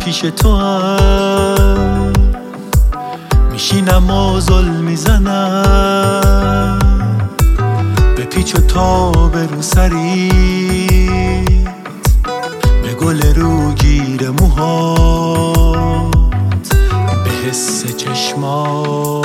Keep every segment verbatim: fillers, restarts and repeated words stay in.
پیش تو هم میشینم و زل میزنم به پیچ و تاب رو سریت، به گل رو گیر موهات، به حس چشمات.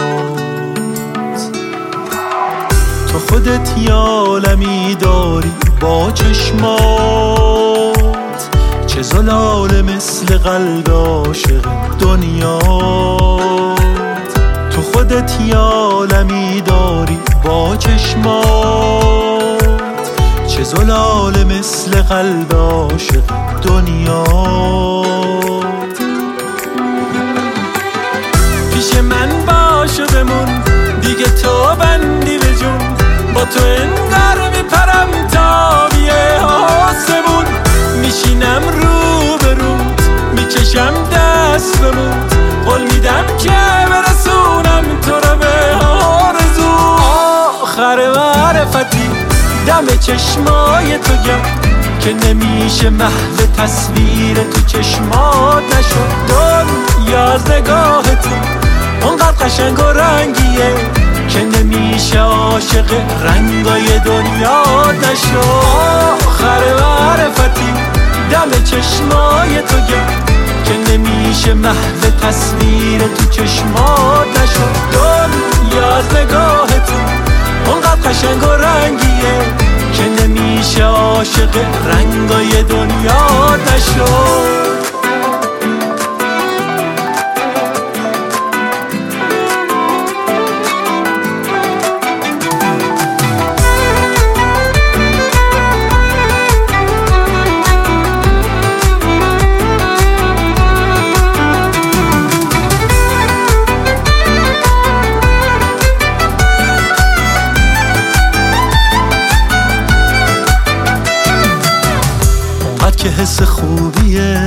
تو خودت یه عالمی داری با چشمات، چه زلاله مثل قلب عاشق دنیات. تو خودت یه عالمی داری با چشمات، چه زلاله مثل قلب عاشق دنیات. پیش من باش و بمون دیگه، تو بندی به جون، با تو انگار میپرم تا بیه آسمون. میشینم رو به روت، میکشم دست بمون، قول میدم که برسونم تو رو به آرزو. آخر معرفتی دم چشمای تو گم، که نمیشه محو تصویر تو چشمات نشد. دنیا از نگاه تو اونقدر قشنگ و رنگیه، که نمیشه عاشق رنگای دنیا نشد. آخر معرفتی دم چشمای تو گم، که نمیشه محو تصویر تو چشمات نشد. دنیا از نگاه تو اونقدر قشنگ و رنگیه، که نمیشه عاشق رنگای دنیا نشد. که حس خوبیه،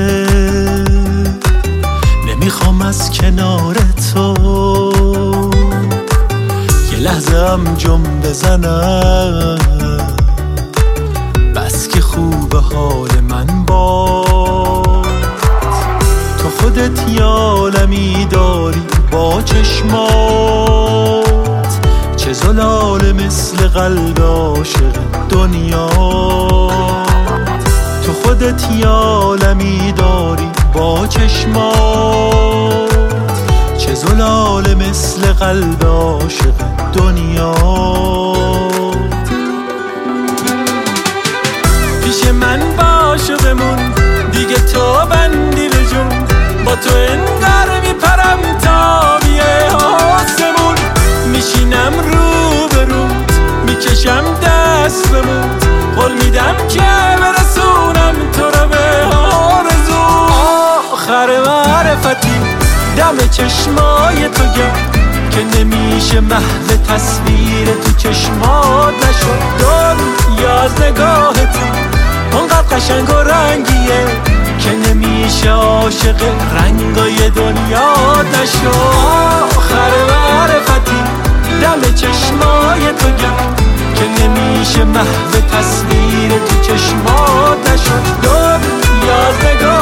نمیخوام از کنار تو یه لحظه هم جم بزنم. بس که خوب حال من باد. تو خودت یه عالمی داری با چشمات، چه زلاله مثل قلب عاشق دنیا. تو خودت یه عالمی داری با چشمات، چه زلاله مثل قلب عاشق دنیا. پیش من باش و بمون دیگه، تو بندی به جون، با تو انگار میپرم تا بیه آسمون. میشینم رو به روت، میکشم دست بمون، قول میدم که برسونم تو رو به آرزو. آخر معرفتی دم چشمای تو گم، که نمیشه محو تصویر تو چشمات نشد. دنیا از نگاه تو اونقدر قشنگ و رنگیه، که نمیشه عاشق رنگای دنیا نشد. آخر معرفتی دم چشمای تو گم، که نمیشه محو تصویر تو چشمات نشد. دنیا از نگاه